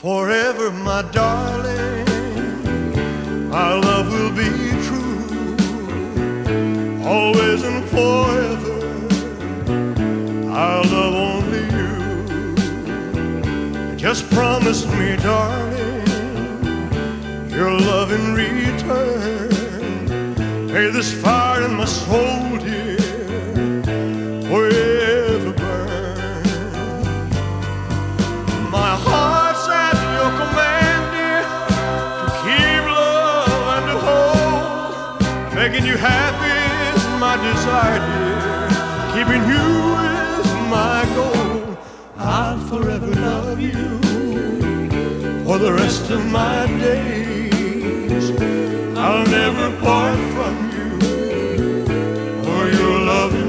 forever, my darling. Our love will be true, always and forever. I'll love only you. Just promise me, darling, your love in return. May this fire in my soul, dear, forever burn. My heart's at your command, dear, to keep love and to hold. Making you happy is my desire, dear. Keeping you is my goal. I'll forever love you for the rest of my days. I'll never part